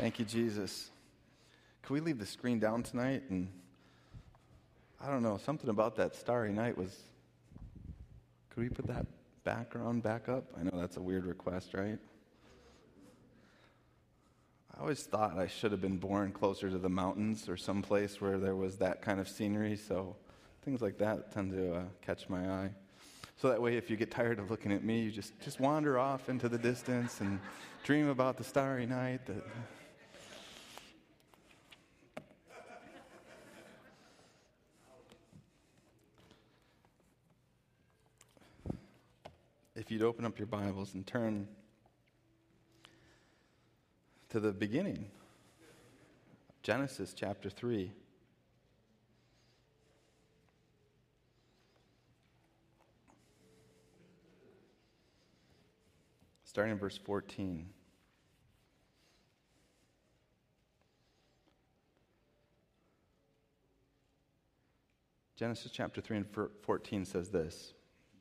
Thank you, Jesus. Can we leave the screen down tonight? And I don't know, something about that starry night was, could we put that background back up? I know that's a weird request, right? I always thought I should have been born closer to the mountains or someplace where there was that kind of scenery, so things like that tend to catch my eye. So that way, if you get tired of looking at me, you just wander off into the distance and dream about the starry night. If you'd open up your Bibles and turn to the beginning, Genesis chapter 3. Starting in verse 14. Genesis chapter 3 and 14 says this.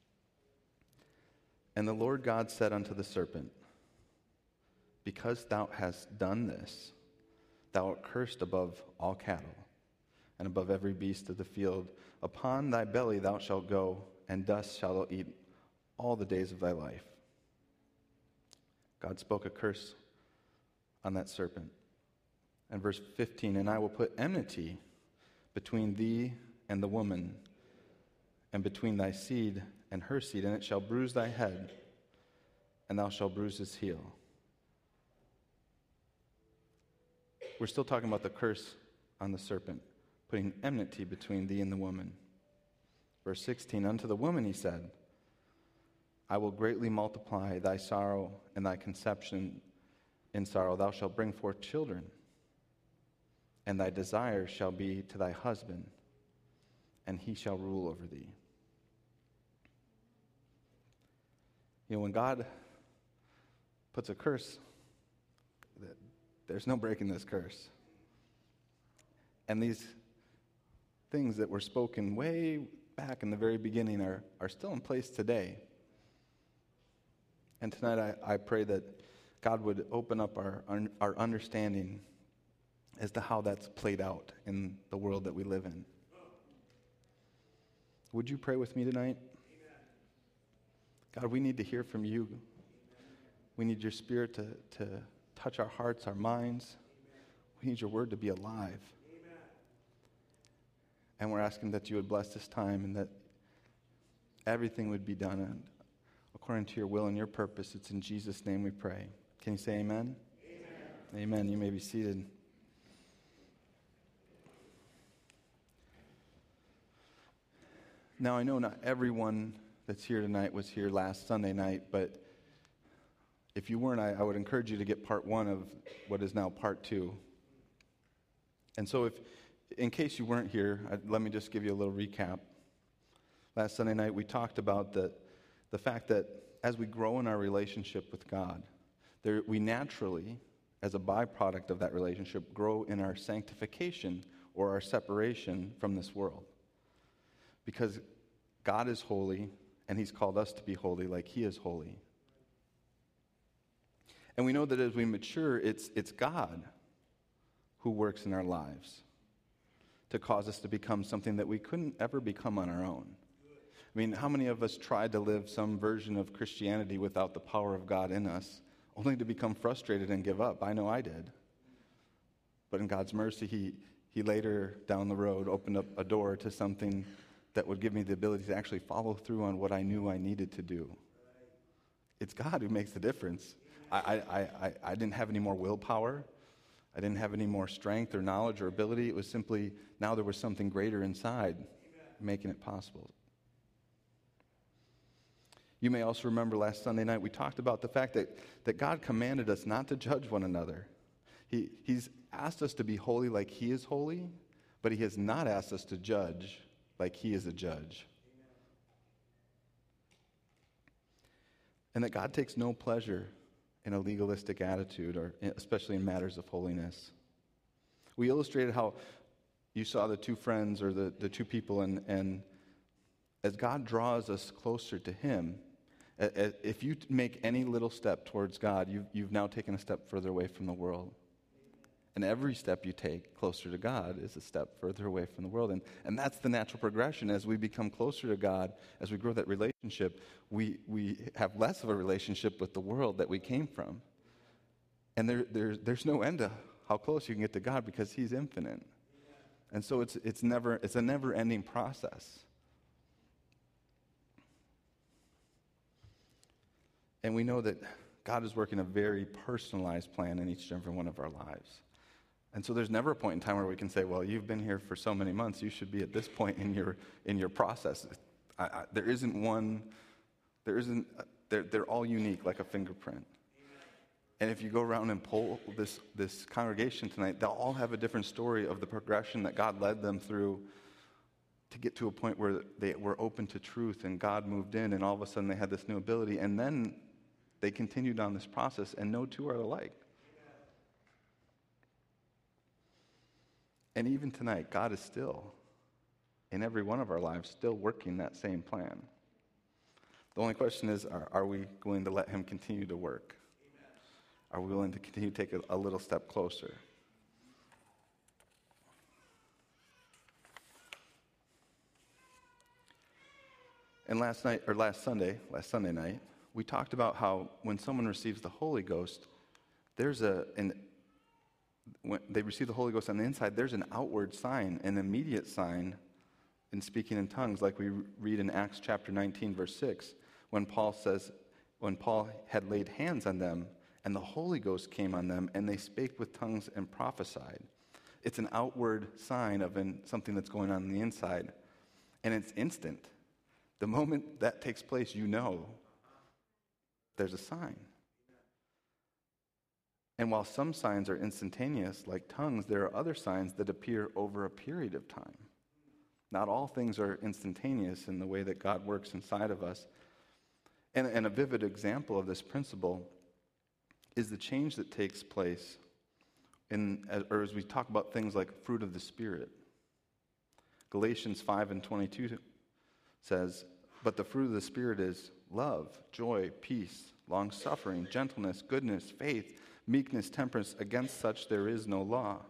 And the Lord God said unto the serpent, Because thou hast done this, thou art cursed above all cattle, and above every beast of the field. Upon thy belly thou shalt go, and dust shalt thou eat all the days of thy life. God spoke a curse on that serpent. And verse 15, And I will put enmity between thee and the woman, and between thy seed and her seed, and it shall bruise thy head, and thou shalt bruise his heel. We're still talking about the curse on the serpent, putting enmity between thee and the woman. Verse 16, Unto the woman he said, I will greatly multiply thy sorrow and thy conception in sorrow. Thou shalt bring forth children, and thy desire shall be to thy husband, and he shall rule over thee. You know, when God puts a curse, there's no breaking this curse. And these things that were spoken way back in the very beginning are still in place today. And tonight I pray that God would open up our understanding as to how that's played out in the world that we live in. Would you pray with me tonight? Amen. God, we need to hear from you. Amen. We need your Spirit to touch our hearts, our minds. Amen. We need your word to be alive. Amen. And we're asking that you would bless this time and that everything would be done according to your will and your purpose. It's in Jesus' name we pray. Can you say amen? Amen. Amen. You may be seated. Now, I know not everyone that's here tonight was here last Sunday night, but if you weren't, I would encourage you to get part one of what is now part two. And so in case you weren't here, let me just give you a little recap. Last Sunday night, we talked about the fact that as we grow in our relationship with God, we naturally, as a byproduct of that relationship, grow in our sanctification or our separation from this world. Because God is holy, and he's called us to be holy like he is holy. And we know that as we mature, it's God who works in our lives to cause us to become something that we couldn't ever become on our own. I mean, how many of us tried to live some version of Christianity without the power of God in us, only to become frustrated and give up? I know I did. But in God's mercy, he later down the road opened up a door to something that would give me the ability to actually follow through on what I knew I needed to do. It's God who makes the difference. I didn't have any more willpower. I didn't have any more strength or knowledge or ability. It was simply, now there was something greater inside making it possible. You may also remember last Sunday night we talked about the fact that God commanded us not to judge one another. He's asked us to be holy like he is holy, but he has not asked us to judge like he is a judge. And that God takes no pleasure in a legalistic attitude, or especially in matters of holiness. We illustrated how you saw the two friends or the two people, and as God draws us closer to him, if you make any little step towards God, you've now taken a step further away from the world. And every step you take closer to God is a step further away from the world. And that's the natural progression. As we become closer to God, as we grow that relationship, we have less of a relationship with the world that we came from. And there's no end to how close you can get to God because He's infinite. And so it's a never-ending process. And we know that God is working a very personalized plan in each and every one of our lives. And so there's never a point in time where we can say, well, you've been here for so many months, you should be at this point in your process. There isn't one, they're all unique like a fingerprint. And if you go around and poll this congregation tonight, they'll all have a different story of the progression that God led them through to get to a point where they were open to truth and God moved in and all of a sudden they had this new ability. And then they continued on this process, and no two are alike. And even tonight, God is still, in every one of our lives, still working that same plan. The only question is, are we going to let Him continue to work? Are we willing to continue to take a little step closer? And last Sunday night, we talked about how when someone receives the Holy Ghost, when they receive the Holy Ghost on the inside, there's an outward sign, an immediate sign in speaking in tongues, like we read in Acts chapter 19, verse 6, when Paul had laid hands on them, and the Holy Ghost came on them, and they spake with tongues and prophesied. It's an outward sign of something that's going on the inside, and it's instant. The moment that takes place, you know there's a sign. And while some signs are instantaneous, like tongues, there are other signs that appear over a period of time. Not all things are instantaneous in the way that God works inside of us. And a vivid example of this principle is the change that takes place as we talk about things like fruit of the Spirit. Galatians 5:22 says, "But the fruit of the Spirit is love, joy, peace, long-suffering, gentleness, goodness, faith, meekness, temperance. Against such there is no law."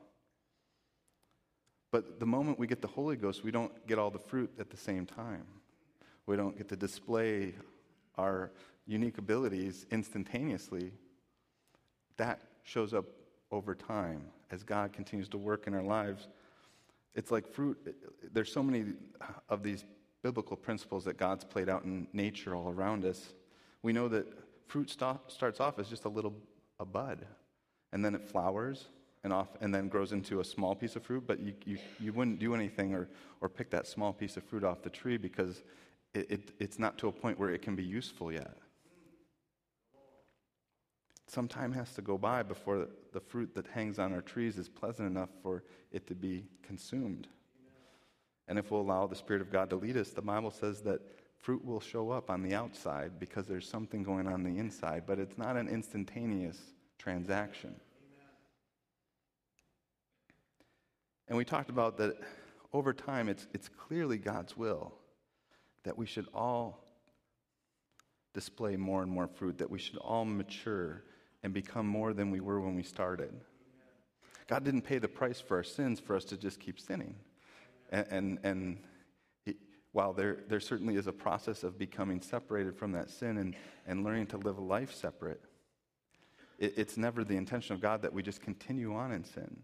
But the moment we get the Holy Ghost, we don't get all the fruit at the same time. We don't get to display our unique abilities instantaneously. That shows up over time as God continues to work in our lives. It's like fruit. There's so many of these biblical principles that God's played out in nature all around us. We know that fruit starts off as just a bud, and then it flowers and then grows into a small piece of fruit, but you wouldn't do anything or pick that small piece of fruit off the tree because it's not to a point where it can be useful yet. Some time has to go by before the fruit that hangs on our trees is pleasant enough for it to be consumed. And if we'll allow the Spirit of God to lead us, the Bible says that fruit will show up on the outside because there's something going on the inside, but it's not an instantaneous transaction. And we talked about that over time, it's clearly God's will that we should all display more and more fruit, that we should all mature and become more than we were when we started. God didn't pay the price for our sins for us to just keep sinning. And while there certainly is a process of becoming separated from that sin and learning to live a life separate, it's never the intention of God that we just continue on in sin.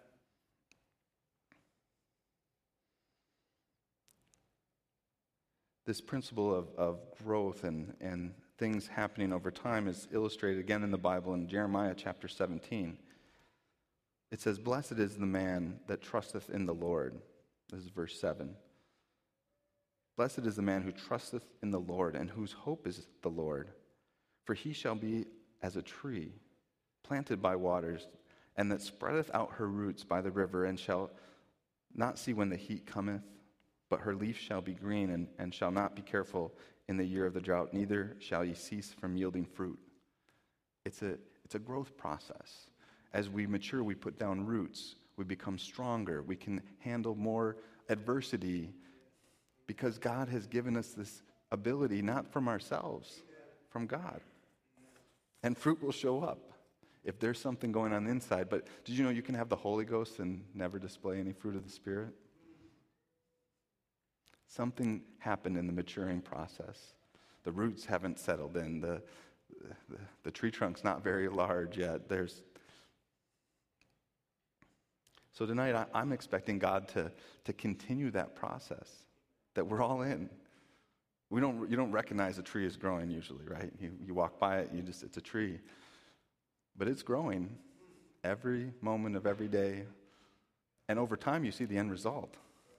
This principle of growth and things happening over time is illustrated again in the Bible in Jeremiah chapter 17. It says, "Blessed is the man that trusteth in the Lord." This is verse 7. "Blessed is the man who trusteth in the Lord, and whose hope is the Lord. For he shall be as a tree planted by waters, and that spreadeth out her roots by the river, and shall not see when the heat cometh, but her leaf shall be green, and shall not be careful in the year of the drought, neither shall ye cease from yielding fruit." It's a growth process. As we mature, we put down roots. We become stronger. We can handle more adversity because God has given us this ability, not from ourselves, from God. And fruit will show up. if there's something going on inside. But did you know you can have the Holy Ghost and never display any fruit of the Spirit? Something happened in the maturing process. The roots haven't settled in. The tree trunk's not very large yet. So tonight I'm expecting God to continue that process that we're all in. You don't recognize a tree is growing usually, right? You walk by it, it's a tree. But it's growing every moment of every day. And over time you see the end result.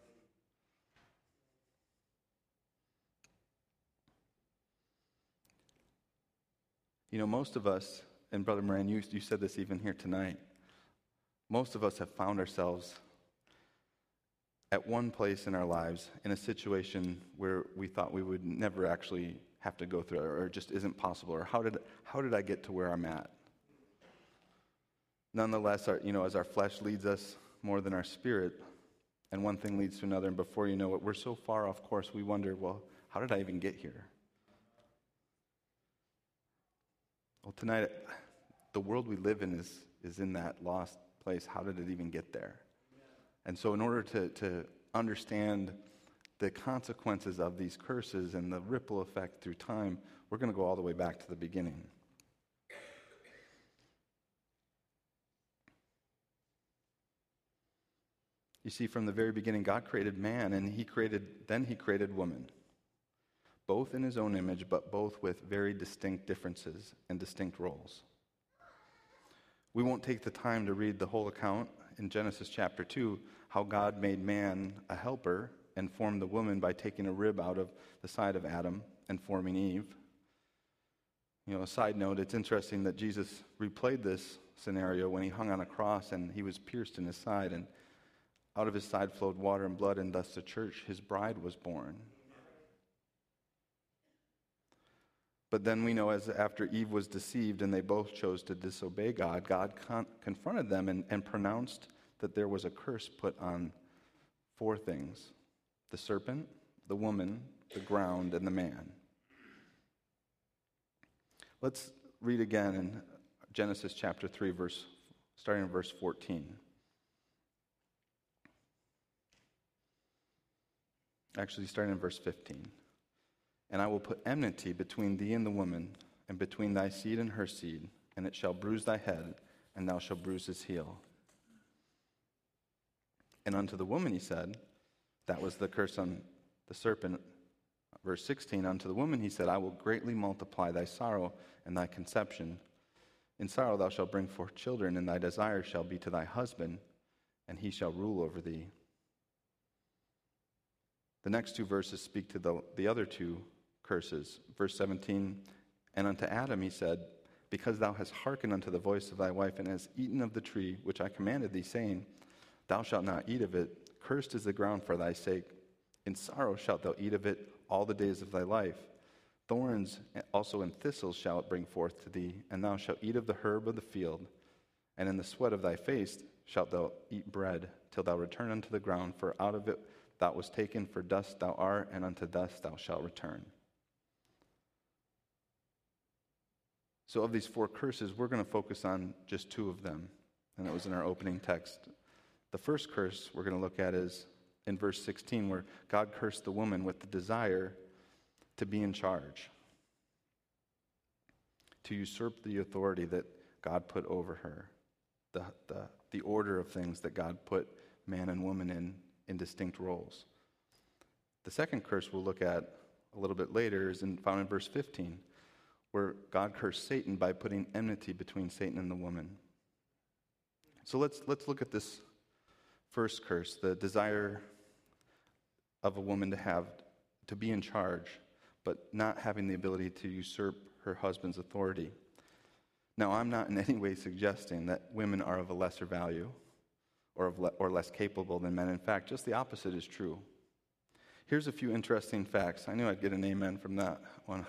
You know, most of us, and Brother Moran, you said this even here tonight, most of us have found ourselves at one place in our lives in a situation where we thought we would never actually have to go through it, or it just isn't possible, or how did I get to where I'm at? Nonetheless, as our flesh leads us more than our spirit, and one thing leads to another, and before you know it, we're so far off course, we wonder, well, how did I even get here? Well, tonight, the world we live in is in that lost place. How did it even get there? And so in order to understand the consequences of these curses and the ripple effect through time, we're going to go all the way back to the beginning. You see, from the very beginning, God created man, and he created woman. Both in his own image, but both with very distinct differences and distinct roles. We won't take the time to read the whole account in Genesis chapter 2, how God made man a helper and formed the woman by taking a rib out of the side of Adam and forming Eve. You know, a side note, it's interesting that Jesus replayed this scenario when he hung on a cross and he was pierced in his side, and out of his side flowed water and blood, and thus the church, his bride, was born. But then we know, as after Eve was deceived and they both chose to disobey God, God confronted them and pronounced that there was a curse put on 4 things: the serpent, the woman, the ground, and the man. Let's read again in Genesis chapter 3, starting in verse 14. Actually, starting in verse 15. And I will put enmity between thee and the woman, and between thy seed and her seed, and it shall bruise thy head, and thou shalt bruise his heel. And unto the woman he said, that was the curse on the serpent. Verse 16, unto the woman he said, I will greatly multiply thy sorrow and thy conception. In sorrow thou shalt bring forth children, and thy desire shall be to thy husband, and he shall rule over thee. The next 2 verses speak to the other 2 curses. Verse 17, and unto Adam he said, because thou hast hearkened unto the voice of thy wife, and hast eaten of the tree which I commanded thee, saying, thou shalt not eat of it. Cursed is the ground for thy sake. In sorrow shalt thou eat of it all the days of thy life. Thorns also and thistles shall it bring forth to thee, and thou shalt eat of the herb of the field. And in the sweat of thy face shalt thou eat bread, till thou return unto the ground, for out of it thou wast taken, for dust thou art, and unto dust thou shalt return. So of these 4 curses, we're going to focus on just 2 of them, and that was in our opening text. The first curse we're going to look at is in verse 16, where God cursed the woman with the desire to be in charge, to usurp the authority that God put over her, the order of things that God put man and woman in distinct roles. The second curse we'll look at a little bit later is found in verse 15, where God cursed Satan by putting enmity between Satan and the woman. So let's look at this first curse, the desire of a woman to be in charge, but not having the ability to usurp her husband's authority. Now, I'm not in any way suggesting that women are of a lesser value or less capable than men. In fact, just the opposite is true. Here's a few interesting facts. I knew I'd get an amen from that one.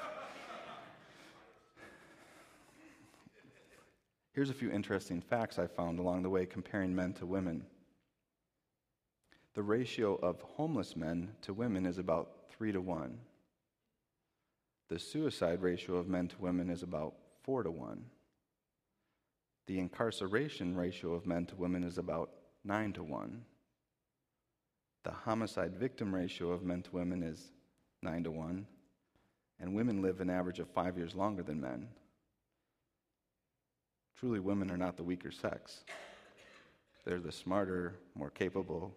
Here's a few interesting facts I found along the way comparing men to women. The ratio of homeless men to women is about 3-1. The suicide ratio of men to women is about 4-1. The incarceration ratio of men to women is about 9-1. The homicide victim ratio of men to women is 9-1. And women live an average of 5 years longer than men. Truly, women are not the weaker sex. They're the smarter, more capable.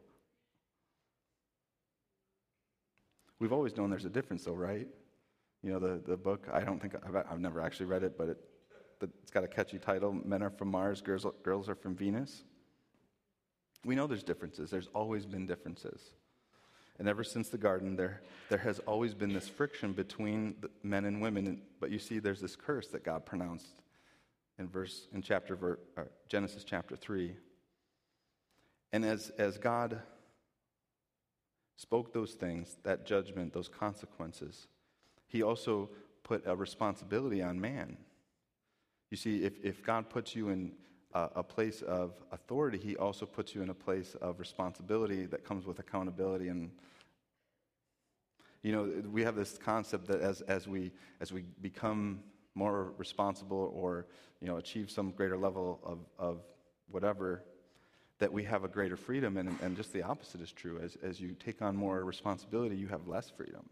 We've always known there's a difference, though, right? You know, the book, I don't think, I've never actually read it, but it's got a catchy title, Men Are From Mars, Girls Are From Venus. We know there's differences. There's always been differences. And ever since the garden, there has always been this friction between men and women. But you see, there's this curse that God pronounced in Genesis chapter 3. And as God spoke those things, that judgment, those consequences, he also put a responsibility on man. You see, if God puts you in a place of authority, he also puts you in a place of responsibility that comes with accountability. And you know, we have this concept that as we become more responsible, or you know, achieve some greater level of whatever, that we have a greater freedom, and just the opposite is true. As you take on more responsibility, you have less freedom.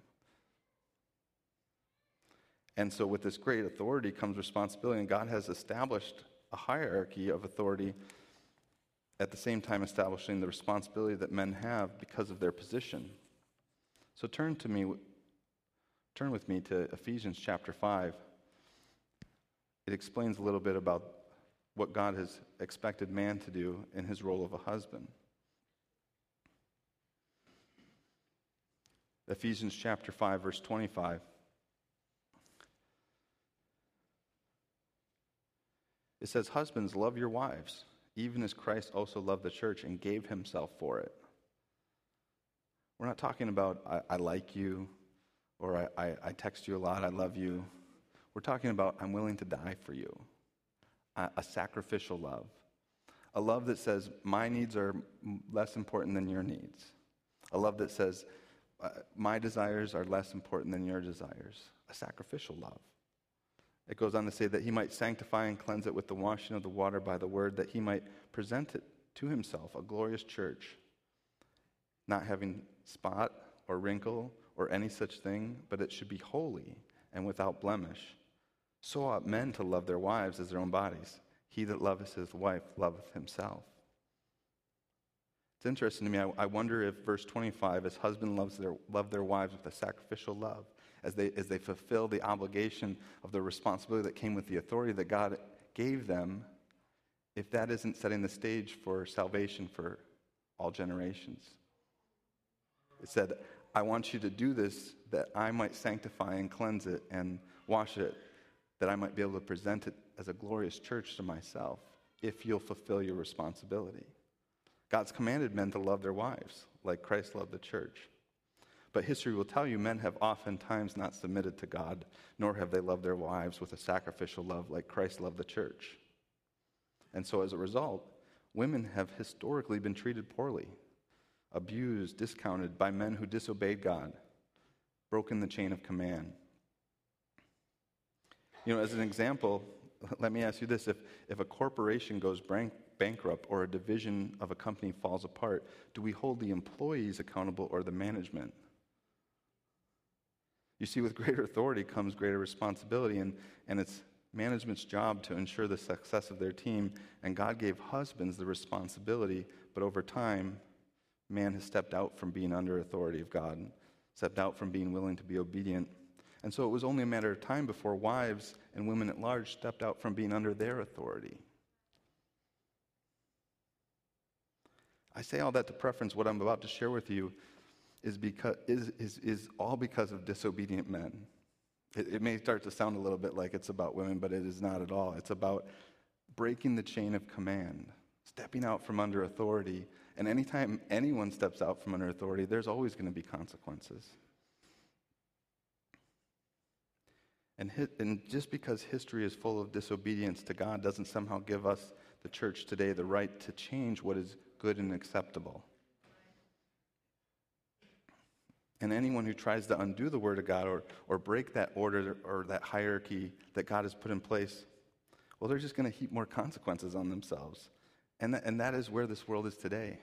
And so with this great authority comes responsibility, and God has established a hierarchy of authority, at the same time establishing the responsibility that men have because of their position. So turn with me to Ephesians chapter 5. It explains a little bit about what God has expected man to do in his role of a husband. Ephesians chapter 5, verse 25. It says, "Husbands, love your wives, even as Christ also loved the church and gave himself for it." We're not talking about, I like you, or I text you a lot, I love you. We're talking about, I'm willing to die for you. A sacrificial love. A love that says, my needs are less important than your needs. A love that says, my desires are less important than your desires. A sacrificial love. It goes on to say that he might sanctify and cleanse it with the washing of the water by the word, that he might present it to himself, a glorious church, not having spot or wrinkle or any such thing, but it should be holy and without blemish. So ought men to love their wives as their own bodies. He that loveth his wife loveth himself. It's interesting to me. I wonder if verse 25, as husbands love their wives with a sacrificial love, as they fulfill the obligation of the responsibility that came with the authority that God gave them, if that isn't setting the stage for salvation for all generations. It said, I want you to do this that I might sanctify and cleanse it and wash it, that I might be able to present it as a glorious church to myself, if you'll fulfill your responsibility. God's commanded men to love their wives, like Christ loved the church. But history will tell you men have oftentimes not submitted to God, nor have they loved their wives with a sacrificial love like Christ loved the church. And so as a result, women have historically been treated poorly, abused, discounted by men who disobeyed God, broken the chain of command. You know, as an example, let me ask you this. If a corporation goes bankrupt or a division of a company falls apart, do we hold the employees accountable or the management? You see, with greater authority comes greater responsibility, and it's management's job to ensure the success of their team, and God gave husbands the responsibility, but over time, man has stepped out from being under authority of God, stepped out from being willing to be obedient. And so it was only a matter of time before wives and women at large stepped out from being under their authority. I say all that to preference what I'm about to share with you is all because of disobedient men. It may start to sound a little bit like it's about women, but it is not at all. It's about breaking the chain of command, stepping out from under authority. And anytime anyone steps out from under authority, there's always going to be consequences. And just because history is full of disobedience to God doesn't somehow give us, the church today, the right to change what is good and acceptable. And anyone who tries to undo the word of God or break that order or that hierarchy that God has put in place, well, they're just going to heap more consequences on themselves. And that is where this world is today.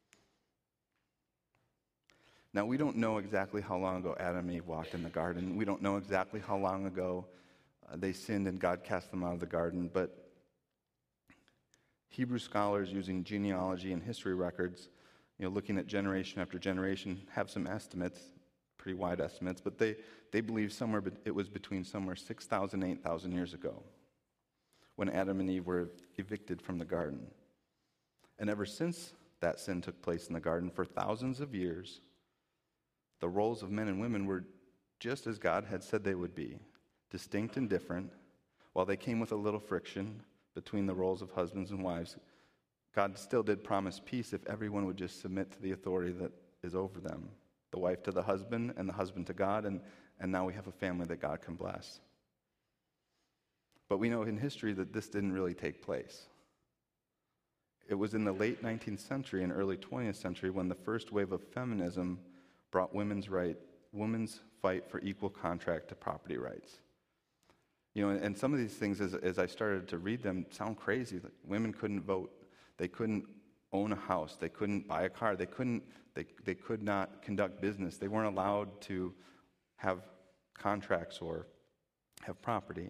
Now, we don't know exactly how long ago Adam and Eve walked in the garden. We don't know exactly how long ago they sinned and God cast them out of the garden. But Hebrew scholars using genealogy and history records, looking at generation after generation, have some estimates, pretty wide estimates, but they believe it was between somewhere 6,000 and 8,000 years ago when Adam and Eve were evicted from the garden. And ever since that sin took place in the garden, for thousands of years, the roles of men and women were just as God had said they would be, distinct and different. While they came with a little friction between the roles of husbands and wives, God still did promise peace if everyone would just submit to the authority that is over them. The wife to the husband and the husband to God, and now we have a family that God can bless. But we know in history that this didn't really take place. It was in the late 19th century and early 20th century when the first wave of feminism brought women's fight for equal contract to property rights. And some of these things, as I started to read them, sound crazy. Like women couldn't vote. They couldn't own a house. They couldn't buy a car. They could not conduct business. They weren't allowed to have contracts or have property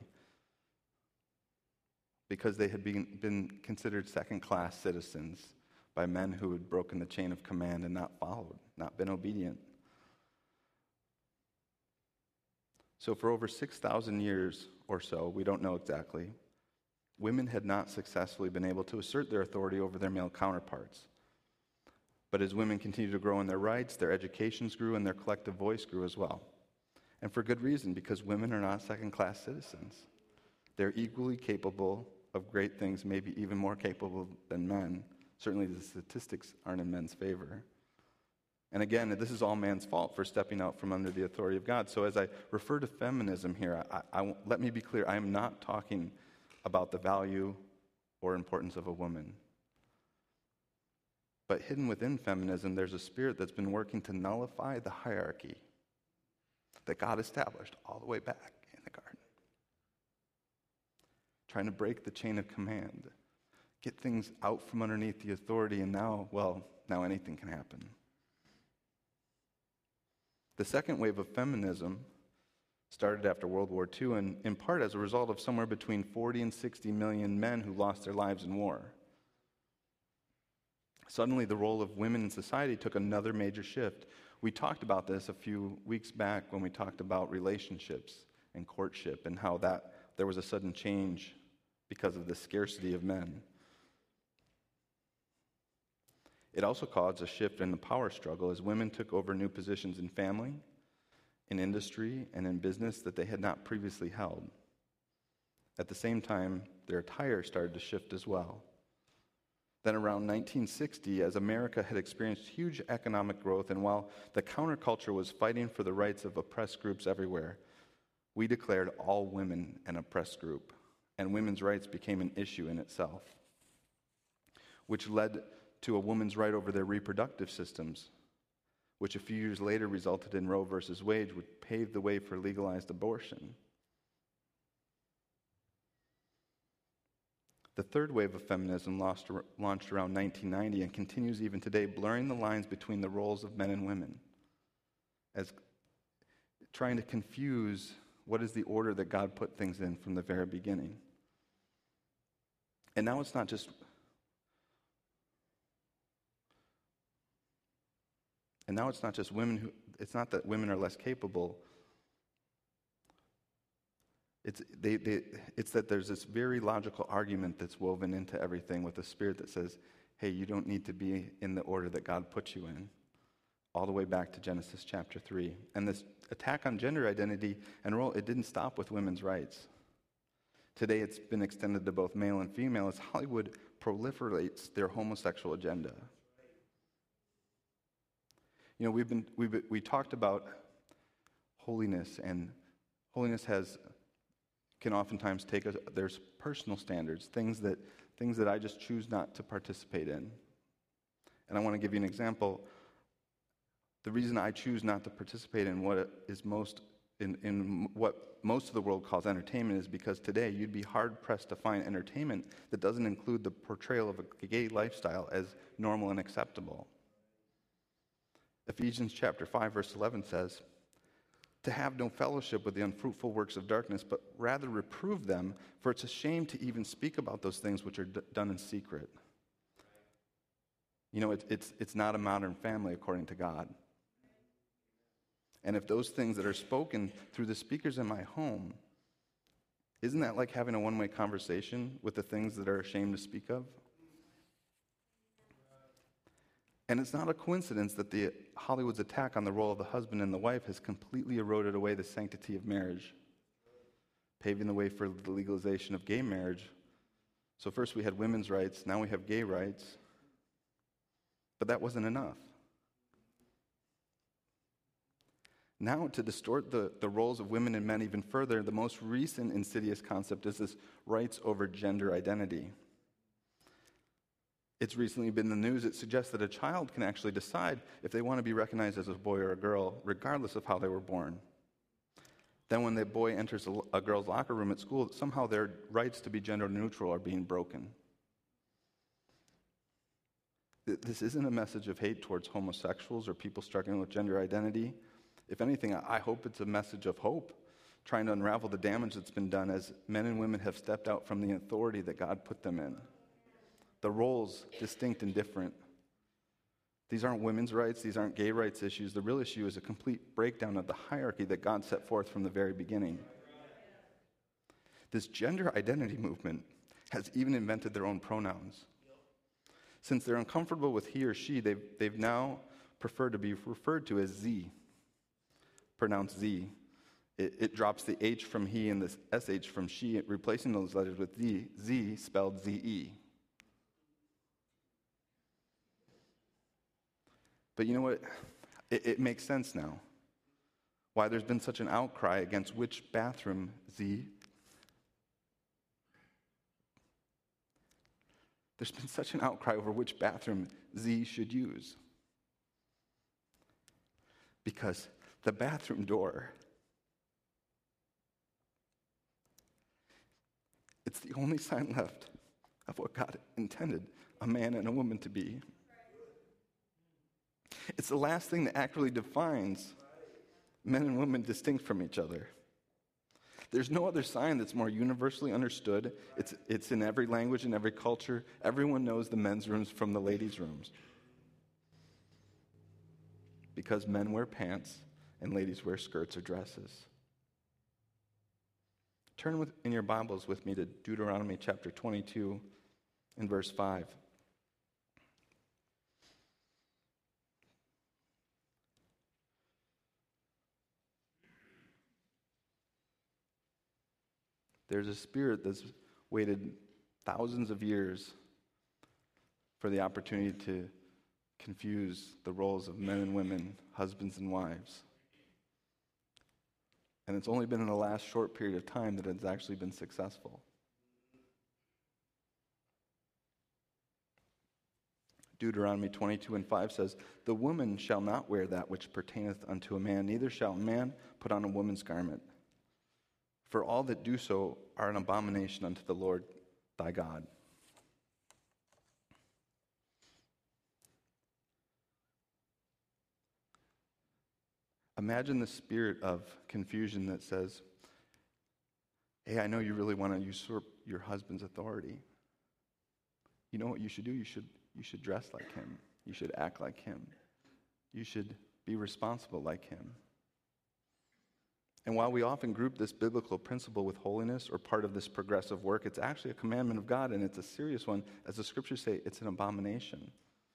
because they had been considered second-class citizens by men who had broken the chain of command and not followed, not been obedient. So for over 6,000 years or so, we don't know exactly, women had not successfully been able to assert their authority over their male counterparts. But as women continued to grow in their rights, their educations grew and their collective voice grew as well. And for good reason, because women are not second-class citizens. They're equally capable of great things, maybe even more capable than men. Certainly the statistics aren't in men's favor. And again, this is all man's fault for stepping out from under the authority of God. So as I refer to feminism here, let me be clear, I am not talking about the value or importance of a woman. But hidden within feminism, there's a spirit that's been working to nullify the hierarchy that God established all the way back in the garden. Trying to break the chain of command, get things out from underneath the authority, and now anything can happen. The second wave of feminism started after World War II, and in part as a result of somewhere between 40 and 60 million men who lost their lives in war. Suddenly, the role of women in society took another major shift. We talked about this a few weeks back when we talked about relationships and courtship and how that there was a sudden change because of the scarcity of men. It also caused a shift in the power struggle as women took over new positions in family, in industry, and in business that they had not previously held. At the same time, their attire started to shift as well. Then around 1960, as America had experienced huge economic growth, and while the counterculture was fighting for the rights of oppressed groups everywhere, we declared all women an oppressed group, and women's rights became an issue in itself, which led to a woman's right over their reproductive systems, which a few years later resulted in Roe versus Wade, which paved the way for legalized abortion. The third wave of feminism launched around 1990 and continues even today, blurring the lines between the roles of men and women, as trying to confuse what is the order that God put things in from the very beginning. And now it's not just women it's not that women are less capable. It's that there's this very logical argument that's woven into everything with a spirit that says, hey, you don't need to be in the order that God put you in, all the way back to Genesis chapter 3. And this attack on gender identity and role, it didn't stop with women's rights. Today it's been extended to both male and female as Hollywood proliferates their homosexual agenda. You know, we talked about holiness, and holiness can oftentimes take there's personal standards, things that I just choose not to participate in. And I want to give you an example. The reason I choose not to participate in what is most in what most of the world calls entertainment is because today you'd be hard-pressed to find entertainment that doesn't include the portrayal of a gay lifestyle as normal and acceptable. Ephesians chapter 5, verse 11 says, "To have no fellowship with the unfruitful works of darkness, but rather reprove them, for it's a shame to even speak about those things which are done in secret." You know, it's not a modern family according to God. And if those things that are spoken through the speakers in my home, isn't that like having a one-way conversation with the things that are ashamed to speak of? And it's not a coincidence that the Hollywood's attack on the role of the husband and the wife has completely eroded away the sanctity of marriage, paving the way for the legalization of gay marriage. So first we had women's rights, now we have gay rights. But that wasn't enough. Now, to distort the roles of women and men even further, the most recent insidious concept is this rights over gender identity. It's recently been in the news. It suggests that a child can actually decide if they want to be recognized as a boy or a girl, regardless of how they were born. Then when the boy enters a girl's locker room at school, somehow their rights to be gender neutral are being broken. This isn't a message of hate towards homosexuals or people struggling with gender identity. If anything, I hope it's a message of hope, trying to unravel the damage that's been done as men and women have stepped out from the authority that God put them in. The roles, distinct and different. These aren't women's rights, these aren't gay rights issues. The real issue is a complete breakdown of the hierarchy that God set forth from the very beginning. This gender identity movement has even invented their own pronouns. Since they're uncomfortable with he or she, they've now preferred to be referred to as Z, pronounced Z. It drops the H from he and the SH from she, replacing those letters with Z spelled Z-E. But you know what? It makes sense now. Why there's been such an outcry against which bathroom Z. There's been such an outcry over which bathroom Z should use. Because the bathroom door, it's the only sign left of what God intended a man and a woman to be. It's the last thing that actually defines men and women distinct from each other. There's no other sign that's more universally understood. It's in every language, in every culture. Everyone knows the men's rooms from the ladies' rooms. Because men wear pants and ladies wear skirts or dresses. Turn in your Bibles with me to Deuteronomy chapter 22 and verse 5. There's a spirit that's waited thousands of years for the opportunity to confuse the roles of men and women, husbands and wives. And it's only been in the last short period of time that it's actually been successful. Deuteronomy 22 and 5 says, "The woman shall not wear that which pertaineth unto a man, neither shall a man put on a woman's garment. For all that do so are an abomination unto the Lord thy God." Imagine the spirit of confusion that says, hey, I know you really want to usurp your husband's authority. You know what you should do? You should dress like him. You should act like him. You should be responsible like him. And while we often group this biblical principle with holiness or part of this progressive work, it's actually a commandment of God, and it's a serious one. As the scriptures say, it's an abomination.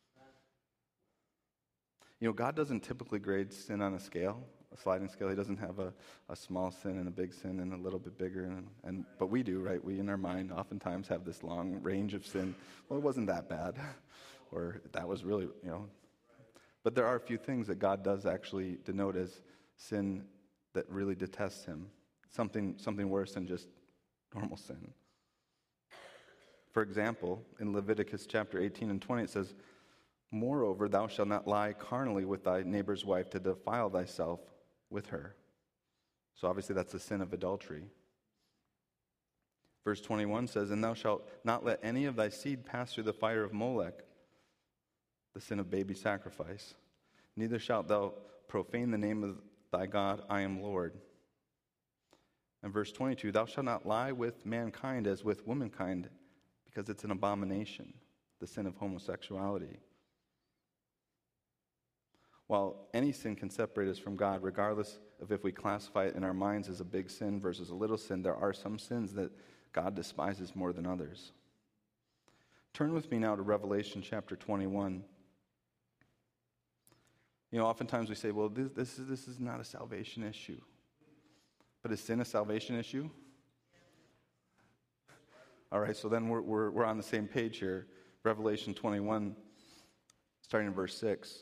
You know, God doesn't typically grade sin on a scale, a sliding scale. He doesn't have a small sin and a big sin and a little bit bigger. But we do, right? We, in our mind, oftentimes have this long range of sin. Well, it wasn't that bad. Or that was really, But there are a few things that God does actually denote as sin that really detests him. Something worse than just normal sin. For example, in Leviticus chapter 18 and 20, it says, "Moreover, thou shalt not lie carnally with thy neighbor's wife to defile thyself with her." So obviously that's the sin of adultery. Verse 21 says, "And thou shalt not let any of thy seed pass through the fire of Molech," the sin of baby sacrifice. "Neither shalt thou profane the name of thy God, I am Lord." And verse 22, "Thou shalt not lie with mankind as with womankind, because it's an abomination," the sin of homosexuality. While any sin can separate us from God, regardless of if we classify it in our minds as a big sin versus a little sin, there are some sins that God despises more than others. Turn with me now to Revelation chapter 21. You know, oftentimes we say, well, this is not a salvation issue. But is sin a salvation issue? All right, so then we're on the same page here. Revelation 21, starting in verse 6.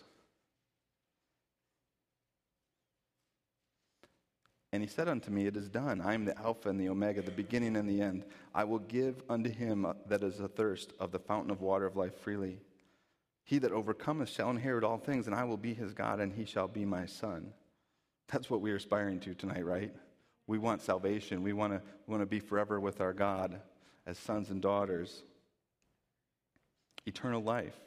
"And he said unto me, It is done. I am the Alpha and the Omega, the beginning and the end. I will give unto him that is athirst of the fountain of water of life freely. He that overcometh shall inherit all things, and I will be his God, and he shall be my son." That's what we're aspiring to tonight, right? We want salvation. We want to be forever with our God as sons and daughters. Eternal life.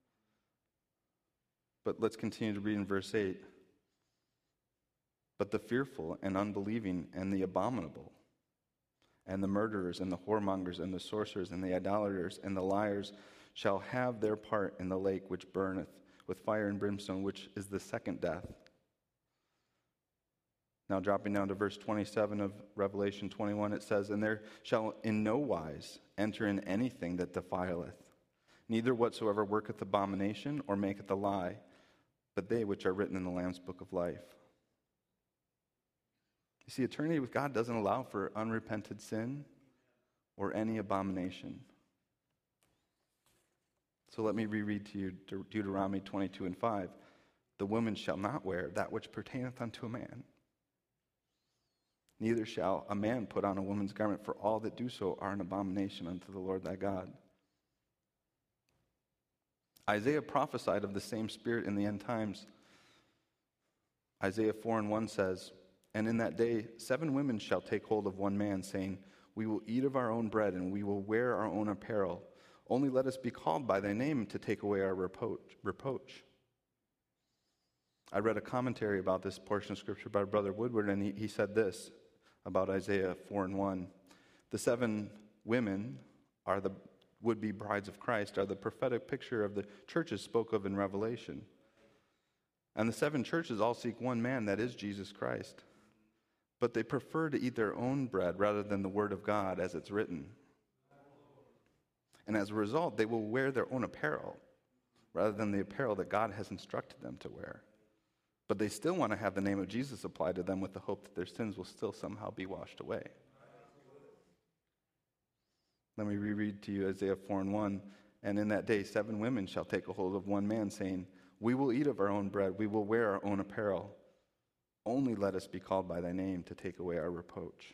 But let's continue to read in verse 8. "But the fearful and unbelieving and the abominable and the murderers and the whoremongers and the sorcerers and the idolaters and the liars shall have their part in the lake which burneth with fire and brimstone, which is the second death." Now dropping down to verse 27 of Revelation 21, it says, "And there shall in no wise enter in anything that defileth, neither whatsoever worketh abomination or maketh a lie, but they which are written in the Lamb's book of life." You see, eternity with God doesn't allow for unrepented sin or any abomination. So let me reread to you Deuteronomy 22 and 5. "The woman shall not wear that which pertaineth unto a man. Neither shall a man put on a woman's garment, for all that do so are an abomination unto the Lord thy God." Isaiah prophesied of the same spirit in the end times. Isaiah 4 and 1 says, "And in that day 7 women shall take hold of one man, saying, We will eat of our own bread, and we will wear our own apparel. Only let us be called by thy name to take away our reproach." I read a commentary about this portion of Scripture by Brother Woodward, and he said this about Isaiah 4 and 1. "The 7 women are the would-be brides of Christ, are the prophetic picture of the churches spoke of in Revelation. And the 7 churches all seek one man, that is Jesus Christ. But they prefer to eat their own bread rather than the word of God as it's written. And as a result, they will wear their own apparel rather than the apparel that God has instructed them to wear. But they still want to have the name of Jesus applied to them with the hope that their sins will still somehow be washed away." Let me reread to you Isaiah 4 and 1. "And in that day 7 women shall take a hold of one man, saying, We will eat of our own bread, we will wear our own apparel. Only let us be called by thy name to take away our reproach."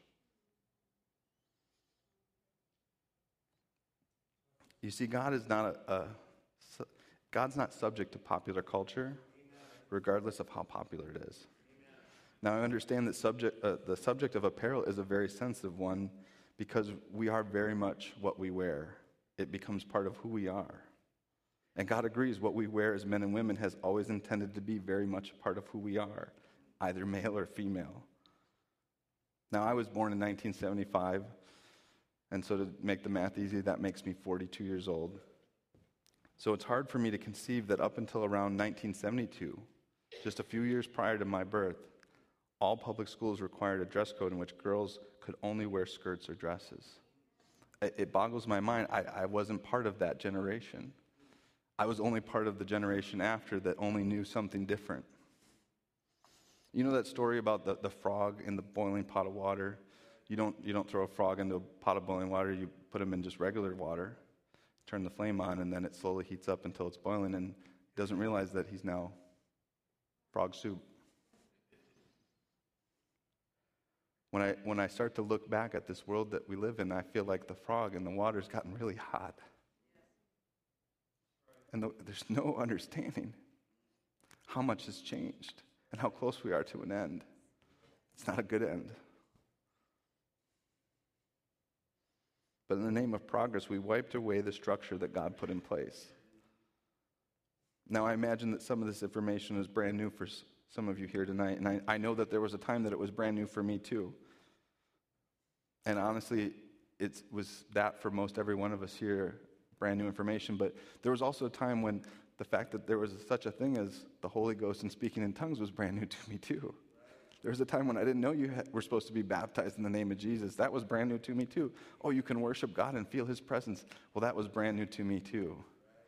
You see, God is God's not subject to popular culture, regardless of how popular it is. Now, I understand that the subject of apparel is a very sensitive one because we are very much what we wear. It becomes part of who we are. And God agrees what we wear as men and women has always intended to be very much a part of who we are, either male or female. Now, I was born in 1975, and so to make the math easy, that makes me 42 years old. So it's hard for me to conceive that up until around 1972, just a few years prior to my birth, all public schools required a dress code in which girls could only wear skirts or dresses. It boggles my mind. I wasn't part of that generation. I was only part of the generation after that only knew something different. You know that story about the frog in the boiling pot of water? You don't throw a frog into a pot of boiling water. You put him in just regular water, turn the flame on, and then it slowly heats up until it's boiling, and he doesn't realize that he's now frog soup. When I start to look back at this world that we live in, I feel like the frog in the water's gotten really hot. And there's no understanding how much has changed and how close we are to an end. It's not a good end. But in the name of progress, we wiped away the structure that God put in place. Now, I imagine that some of this information is brand new for some of you here tonight, and I know that there was a time that it was brand new for me too. And honestly, it was that for most every one of us here, brand new information. But there was also a time when the fact that there was such a thing as the Holy Ghost and speaking in tongues was brand new to me too. There was a time when I didn't know you were supposed to be baptized in the name of Jesus. That was brand new to me too. Oh, you can worship God and feel His presence. Well, that was brand new to me too.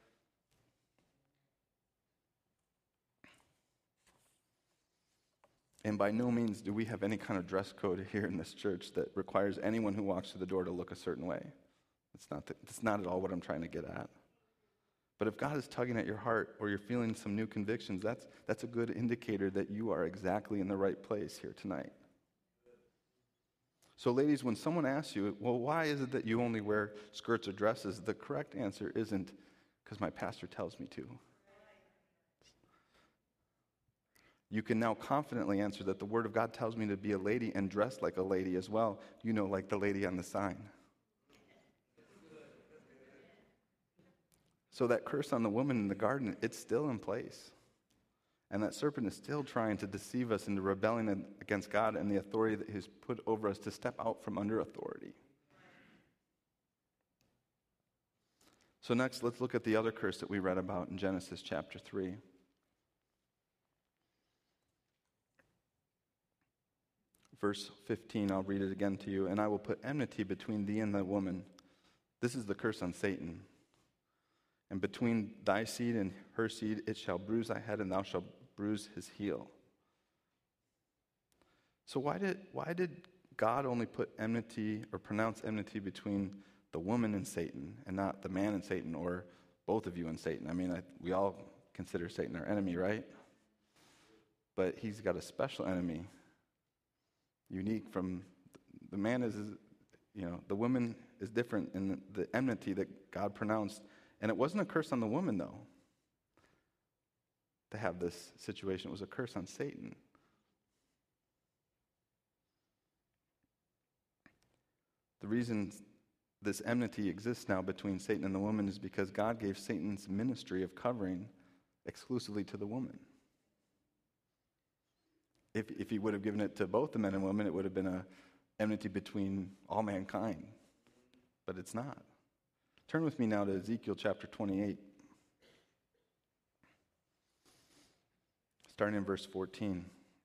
And by no means do we have any kind of dress code here in this church that requires anyone who walks through the door to look a certain way. That's not at all what I'm trying to get at. But if God is tugging at your heart or you're feeling some new convictions, that's a good indicator that you are exactly in the right place here tonight. So ladies, when someone asks you, well, why is it that you only wear skirts or dresses? The correct answer isn't because my pastor tells me to. You can now confidently answer that the Word of God tells me to be a lady and dress like a lady as well. You know, like the lady on the sign. So that curse on the woman in the garden, it's still in place. And that serpent is still trying to deceive us into rebelling against God and the authority that He's put over us to step out from under authority. So next, let's look at the other curse that we read about in Genesis chapter 3. Verse 15, I'll read it again to you. And I will put enmity between thee and the woman. This is the curse on Satan. And between thy seed and her seed, it shall bruise thy head, and thou shalt bruise his heel. So why did God only put enmity or pronounce enmity between the woman and Satan, and not the man and Satan, or both of you and Satan? I mean, we all consider Satan our enemy, right? But he's got a special enemy. Unique from the man is, the woman is different in the enmity that God pronounced. And it wasn't a curse on the woman, though, to have this situation. It was a curse on Satan. The reason this enmity exists now between Satan and the woman is because God gave Satan's ministry of covering exclusively to the woman. If he would have given it to both the men and women, it would have been an enmity between all mankind. But it's not. Turn with me now to Ezekiel chapter 28, starting in verse 14.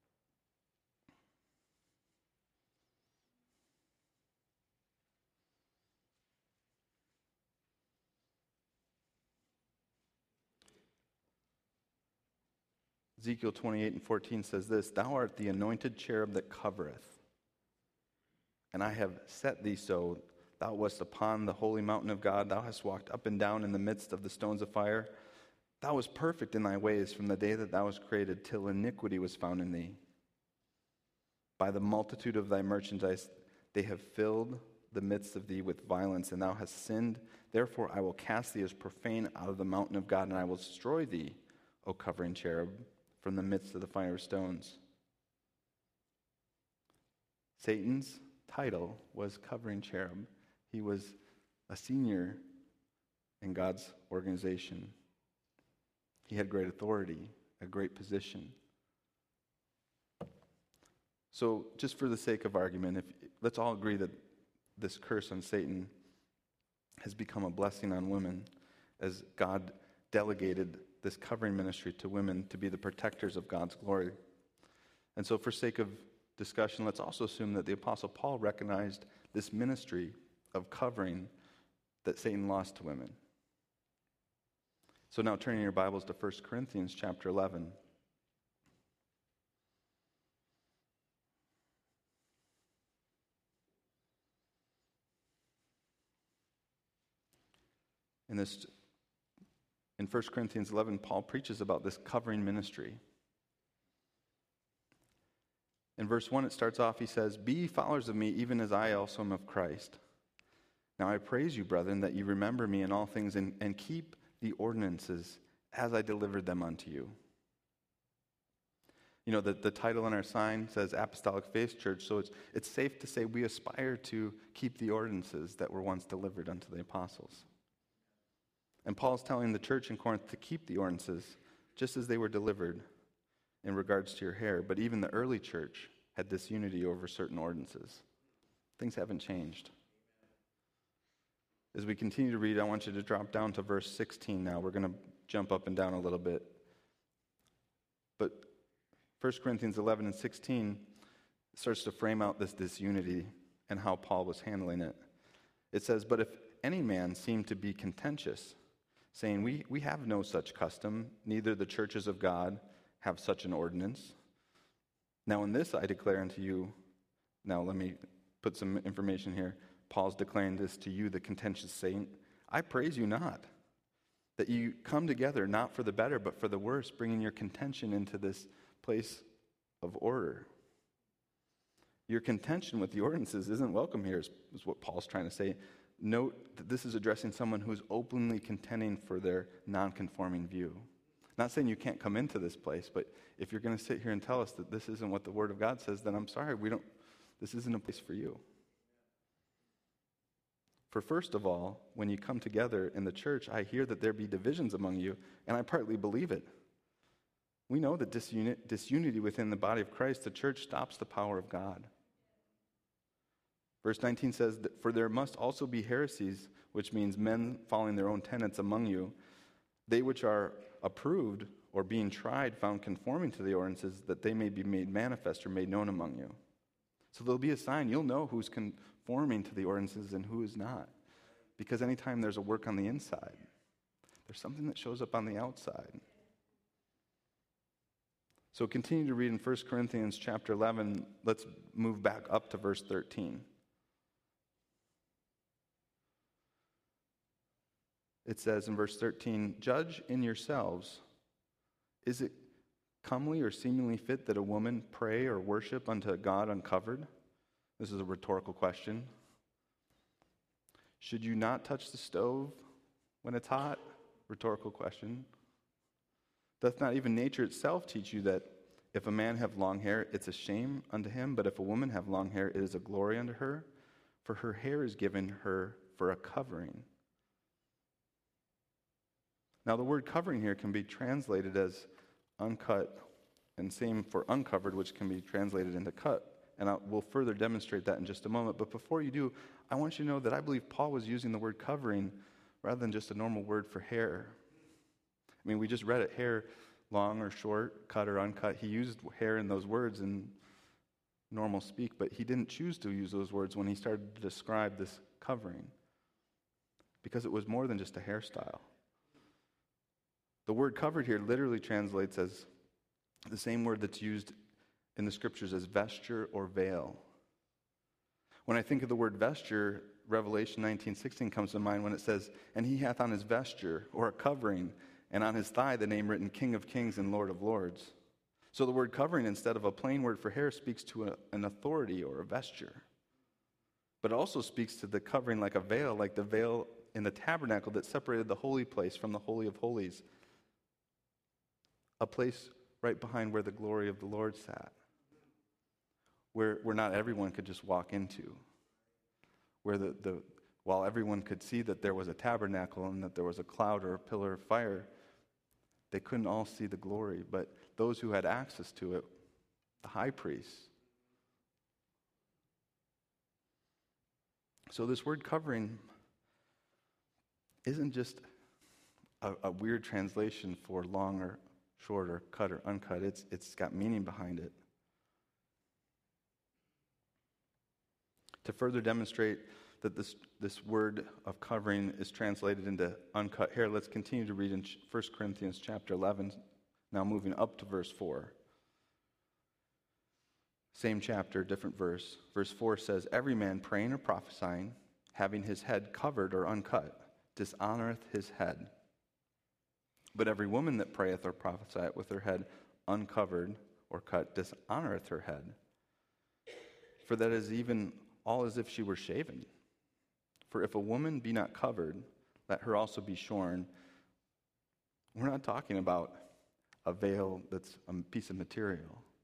Ezekiel 28 and 14 says this, Thou art the anointed cherub that covereth, and I have set thee so. Thou wast upon the holy mountain of God. Thou hast walked up and down in the midst of the stones of fire. Thou wast perfect in thy ways from the day that thou wast created till iniquity was found in thee. By the multitude of thy merchandise they have filled the midst of thee with violence, and thou hast sinned. Therefore I will cast thee as profane out of the mountain of God, and I will destroy thee, O covering cherub, from the midst of the fire stones. Satan's title was covering cherub. He was a senior in God's organization. He had great authority, a great position. So just for the sake of argument, let's all agree that this curse on Satan has become a blessing on women as God delegated this covering ministry to women to be the protectors of God's glory. And so for sake of discussion, let's also assume that the Apostle Paul recognized this ministry of covering that Satan lost to women. So now turning your Bibles to 1 Corinthians chapter 11. In 1 Corinthians 11, Paul preaches about this covering ministry. In verse 1, it starts off, he says, Be ye followers of me, even as I also am of Christ. Now I praise you, brethren, that you remember me in all things and keep the ordinances as I delivered them unto you. The title on our sign says Apostolic Faith Church, so it's safe to say we aspire to keep the ordinances that were once delivered unto the apostles. And Paul's telling the church in Corinth to keep the ordinances just as they were delivered in regards to your hair. But even the early church had disunity over certain ordinances. Things haven't changed. As we continue to read, I want you to drop down to verse 16 now. We're going to jump up and down a little bit. But 1 Corinthians 11 and 16 starts to frame out this disunity and how Paul was handling it. It says, "But if any man seem to be contentious, saying, we have no such custom, neither the churches of God have such an ordinance. Now in this I declare unto you," now let me put some information here. Paul's declaring this to you, the contentious saint. "I praise you not, that you come together not for the better, but for the worse, bringing your contention into this place of order." Your contention with the ordinances isn't welcome here, is what Paul's trying to say. Note that this is addressing someone who's openly contending for their non-conforming view. Not saying you can't come into this place, but if you're going to sit here and tell us that this isn't what the Word of God says, then I'm sorry, this isn't a place for you. For first of all, when you come together in the church, I hear that there be divisions among you, and I partly believe it. We know that disunity within the body of Christ, the church, stops the power of God. Verse 19 says, "For there must also be heresies, which means men following their own tenets among you, they which are approved or being tried, found conforming to the ordinances, that they may be made manifest or made known among you." So there'll be a sign. You'll know who's conforming to the ordinances and who is not. Because anytime there's a work on the inside, there's something that shows up on the outside. So continue to read in 1 Corinthians chapter 11. Let's move back up to verse 13. It says in verse 13, "Judge in yourselves, is it comely or seemingly fit that a woman pray or worship unto God uncovered?" This is a rhetorical question. "Should you not touch the stove when it's hot?" Rhetorical question. "Doth not even nature itself teach you that if a man have long hair, it's a shame unto him, but if a woman have long hair, it is a glory unto her? For her hair is given her for a covering." Now, the word covering here can be translated as uncut, and same for uncovered, which can be translated into cut. And we'll further demonstrate that in just a moment. But before you do, I want you to know that I believe Paul was using the word covering rather than just a normal word for hair. I mean, we just read it, hair, long or short, cut or uncut. He used hair in those words in normal speak, but he didn't choose to use those words when he started to describe this covering, because it was more than just a hairstyle. The word covered here literally translates as the same word that's used in the scriptures as vesture or veil. When I think of the word vesture, Revelation 19:16 comes to mind when it says, "And he hath on his vesture," or a covering, "and on his thigh the name written, King of Kings and Lord of Lords." So the word covering, instead of a plain word for hair, speaks to an authority or a vesture. But it also speaks to the covering like a veil, like the veil in the tabernacle that separated the holy place from the Holy of Holies, a place right behind where the glory of the Lord sat, where not everyone could just walk into, where while everyone could see that there was a tabernacle and that there was a cloud or a pillar of fire, they couldn't all see the glory. But those who had access to it, the high priest. So this word covering isn't just a weird translation for long or short or cut or uncut. It's got meaning behind it. To further demonstrate that this word of covering is translated into uncut hair, let's continue to read in 1 Corinthians chapter 11, now moving up to verse 4. Same chapter, different verse. Verse 4 says, "Every man praying or prophesying, having his head covered or uncut, dishonoreth his head. But every woman that prayeth or prophesieth with her head uncovered or cut dishonoreth her head. For that is even all as if she were shaven. For if a woman be not covered, let her also be shorn." We're not talking about a veil that's a piece of material.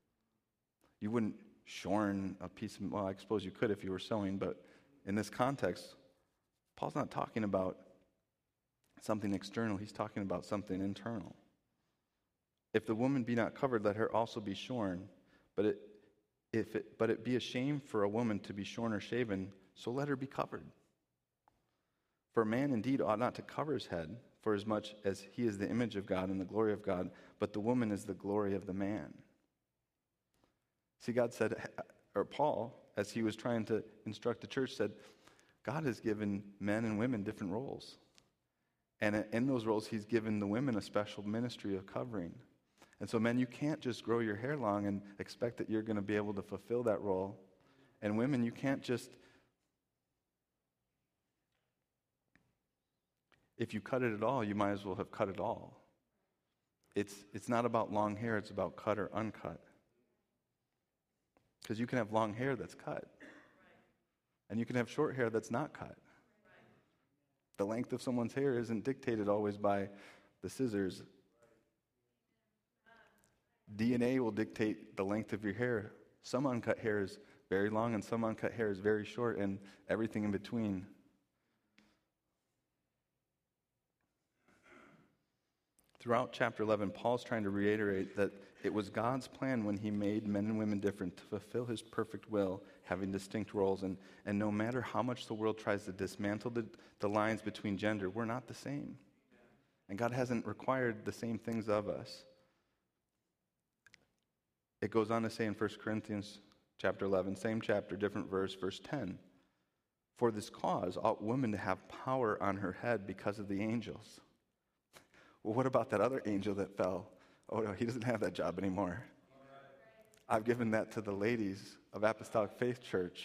You wouldn't shorn a piece of, well, I suppose you could if you were sewing, but in this context, Paul's not talking about something external. He's talking about something internal. If the woman be not covered, let her also be shorn. But it be a shame for a woman to be shorn or shaven, so let her be covered. For a man indeed ought not to cover his head, for as much as he is the image of God and the glory of God, but the woman is the glory of the man. See, God said, or Paul, as he was trying to instruct the church, said, God has given men and women different roles. And in those roles, he's given the women a special ministry of covering. And so, men, you can't just grow your hair long and expect that you're going to be able to fulfill that role. And women, you can't just, if you cut it at all, you might as well have cut it all. It's not about long hair, it's about cut or uncut. Because you can have long hair that's cut. And you can have short hair that's not cut. The length of someone's hair isn't dictated always by the scissors. DNA will dictate the length of your hair. Some uncut hair is very long and some uncut hair is very short, and everything in between. Throughout chapter 11, Paul's trying to reiterate that it was God's plan when he made men and women different to fulfill his perfect will, having distinct roles. And no matter how much the world tries to dismantle the lines between gender, we're not the same. And God hasn't required the same things of us. It goes on to say in 1 Corinthians chapter 11, same chapter, different verse 10. For this cause ought women to have power on her head because of the angels. Well, what about that other angel that fell? Oh, no, he doesn't have that job anymore. I've given that to the ladies of Apostolic Faith Church.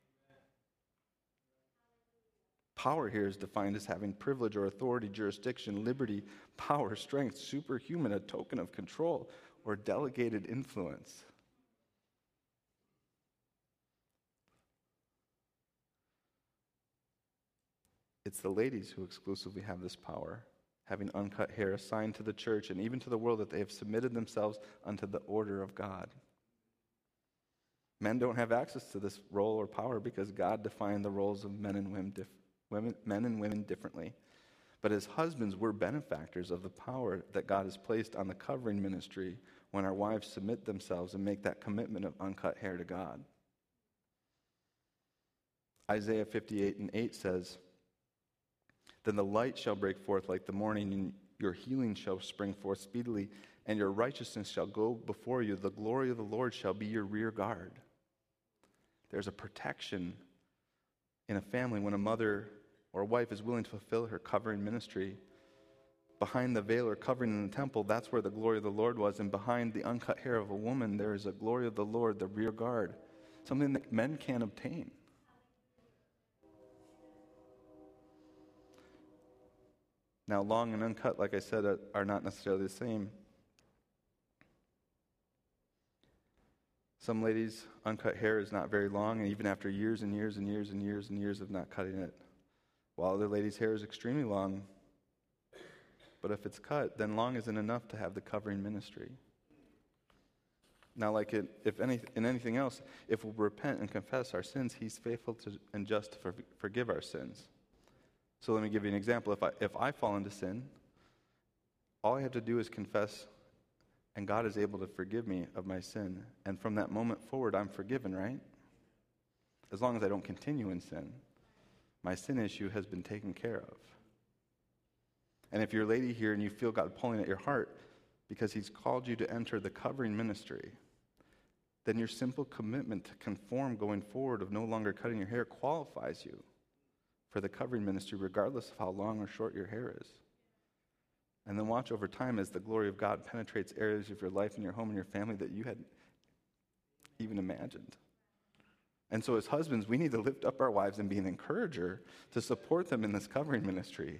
Power here is defined as having privilege or authority, jurisdiction, liberty, power, strength, superhuman, a token of control, or delegated influence. It's the ladies who exclusively have this power, having uncut hair assigned to the church and even to the world, that they have submitted themselves unto the order of God. Men don't have access to this role or power because God defined the roles of men and women differently. But as husbands, we're benefactors of the power that God has placed on the covering ministry when our wives submit themselves and make that commitment of uncut hair to God. Isaiah 58:8 says, Then the light shall break forth like the morning, and your healing shall spring forth speedily, and your righteousness shall go before you. The glory of the Lord shall be your rear guard. There's a protection in a family when a mother or a wife is willing to fulfill her covering ministry. Behind the veil or covering in the temple, that's where the glory of the Lord was. And behind the uncut hair of a woman, there is a glory of the Lord, the rear guard, something that men can't obtain. Now, long and uncut, like I said, are not necessarily the same. Some ladies' uncut hair is not very long, and even after years and years and years and years and years of not cutting it, while other ladies' hair is extremely long. But if it's cut, then long isn't enough to have the covering ministry. Now, like in anything else, if we repent and confess our sins, he's faithful and just to forgive our sins. So let me give you an example. If I fall into sin, all I have to do is confess, and God is able to forgive me of my sin. And from that moment forward, I'm forgiven, right? As long as I don't continue in sin. My sin issue has been taken care of. And if you're a lady here and you feel God pulling at your heart because he's called you to enter the covering ministry, then your simple commitment to conform going forward of no longer cutting your hair qualifies you for the covering ministry, regardless of how long or short your hair is. And then watch over time as the glory of God penetrates areas of your life and your home and your family that you hadn't even imagined. And so as husbands, we need to lift up our wives and be an encourager to support them in this covering ministry.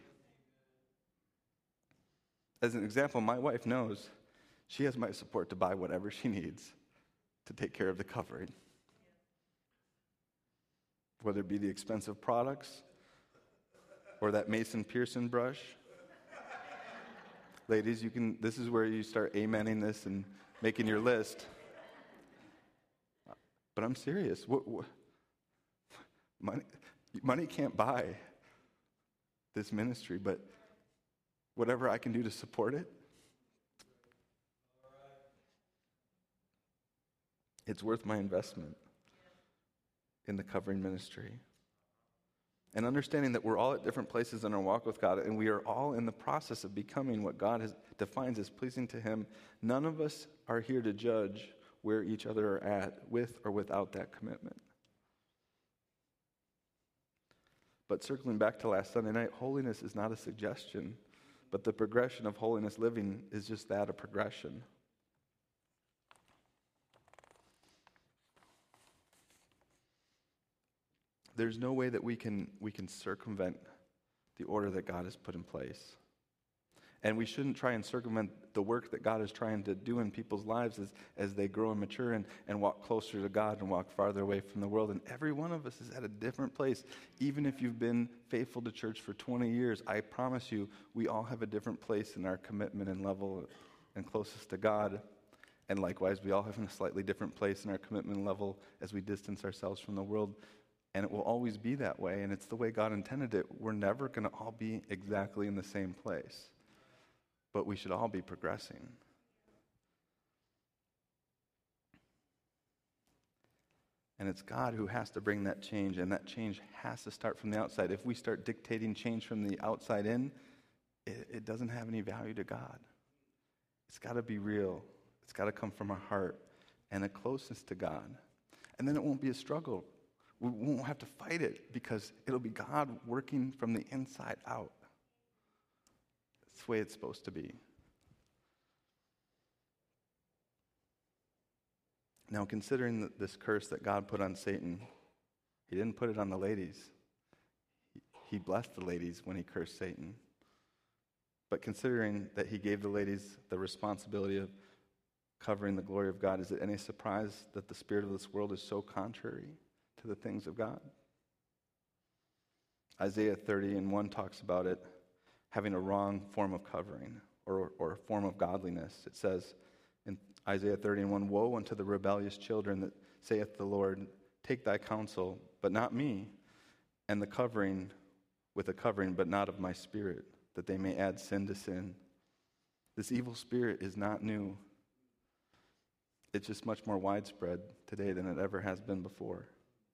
As an example, my wife knows she has my support to buy whatever she needs to take care of the covering. Whether it be the expensive products or that Mason Pearson brush. Ladies, this is where you start amening this and making your list. But I'm serious. Money can't buy this ministry, but whatever I can do to support it, it's worth my investment in the covering ministry. And understanding that we're all at different places in our walk with God, and we are all in the process of becoming what God defines as pleasing to Him. None of us are here to judge where each other are at with or without that commitment. But circling back to last Sunday night, holiness is not a suggestion, but the progression of holiness living is just that, a progression. There's no way that we can circumvent the order that God has put in place. And we shouldn't try and circumvent the work that God is trying to do in people's lives as they grow and mature and walk closer to God and walk farther away from the world. And every one of us is at a different place. Even if you've been faithful to church for 20 years, I promise you, we all have a different place in our commitment and level and closest to God. And likewise, we all have a slightly different place in our commitment level as we distance ourselves from the world. And it will always be that way, and it's the way God intended it. We're never going to all be exactly in the same place, but we should all be progressing. And it's God who has to bring that change, and that change has to start from the outside. If we start dictating change from the outside in, it doesn't have any value to God. It's got to be real. It's got to come from our heart and a closeness to God. And then it won't be a struggle. We won't have to fight it because it'll be God working from the inside out. That's the way it's supposed to be. Now, considering this curse that God put on Satan, He didn't put it on the ladies. He blessed the ladies when He cursed Satan. But considering that He gave the ladies the responsibility of covering the glory of God, is it any surprise that the spirit of this world is so contrary to the things of God? Isaiah 30:1 talks about it having a wrong form of covering or a form of godliness. It says in Isaiah 30:1, "Woe unto the rebellious children that saith the Lord, take thy counsel, but not me, and the covering with a covering, but not of my spirit, that they may add sin to sin." This evil spirit is not new. It's just much more widespread today than it ever has been before.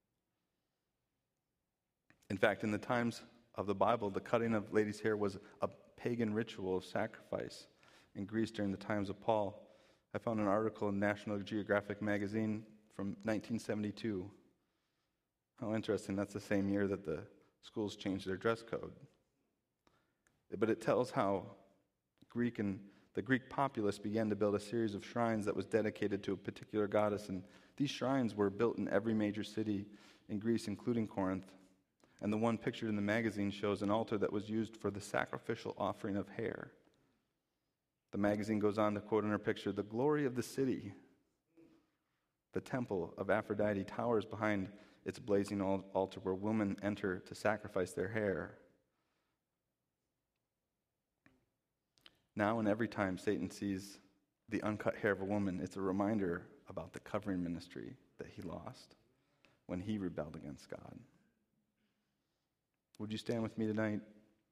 In fact, in the times of the Bible, the cutting of ladies' hair was a pagan ritual of sacrifice. In Greece during the times of Paul, I found an article in National Geographic magazine from 1972. How interesting, that's the same year that the schools changed their dress code. But it tells how the Greek populace began to build a series of shrines that was dedicated to a particular goddess, and these shrines were built in every major city in Greece, including Corinth. And the one pictured in the magazine shows an altar that was used for the sacrificial offering of hair. The magazine goes on to quote in her picture, "The glory of the city, the temple of Aphrodite, towers behind its blazing altar where women enter to sacrifice their hair." Now and every time Satan sees the uncut hair of a woman, it's a reminder about the covering ministry that he lost when he rebelled against God. Would you stand with me tonight?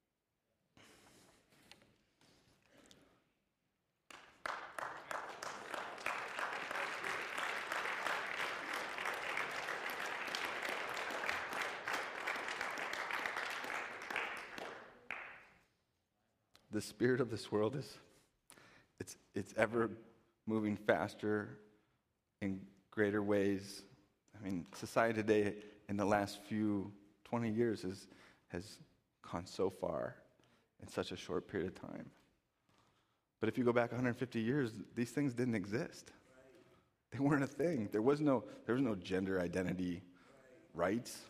The spirit of this world it's ever moving faster in greater ways. I mean, society today in the last 20 years has gone so far in such a short period of time. But if you go back 150 years, these things didn't exist. They weren't a thing. There was no gender identity rights.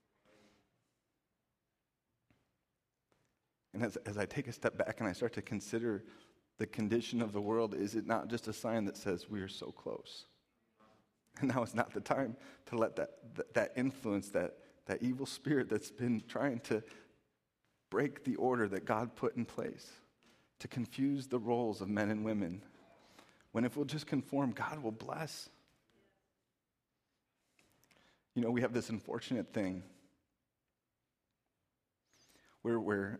And as I take a step back and I start to consider the condition of the world, is it not just a sign that says we are so close? And now is not the time to let that influence, that evil spirit that's been trying to break the order that God put in place, to confuse the roles of men and women. When if we'll just conform, God will bless. You know, we have this unfortunate thing where we're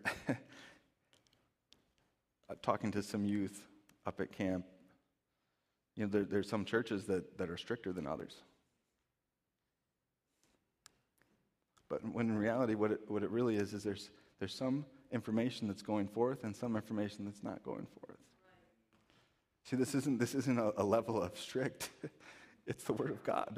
talking to some youth up at camp. You know, there's some churches that are stricter than others. But when in reality, what it really is there's some information that's going forth and some information that's not going forth. See, this isn't a level of strict. It's the Word of God.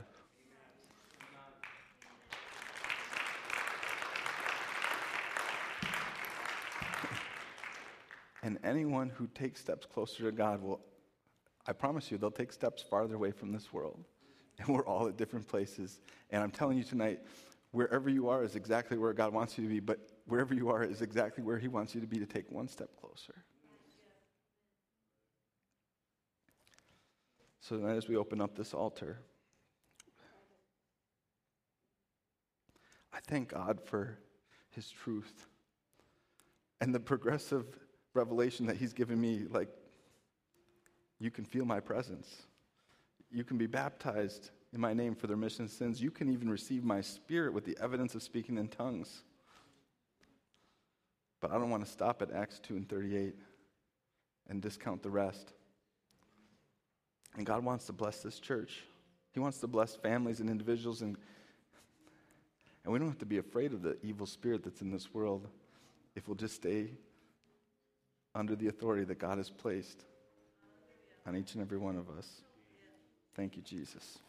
And anyone who takes steps closer to God will, I promise you, they'll take steps farther away from this world. And we're all at different places. And I'm telling you tonight, wherever you are is exactly where God wants you to be, but wherever you are is exactly where He wants you to be to take one step closer. So tonight as we open up this altar, I thank God for His truth and the progressive revelation that He's given me. Like, you can feel my presence. You can be baptized in my name for the remission of sins. You can even receive my Spirit with the evidence of speaking in tongues. But I don't want to stop at Acts 2 and 38 and discount the rest. And God wants to bless this church. He wants to bless families and individuals, and we don't have to be afraid of the evil spirit that's in this world if we'll just stay under the authority that God has placed on each and every one of us. Thank you, Jesus.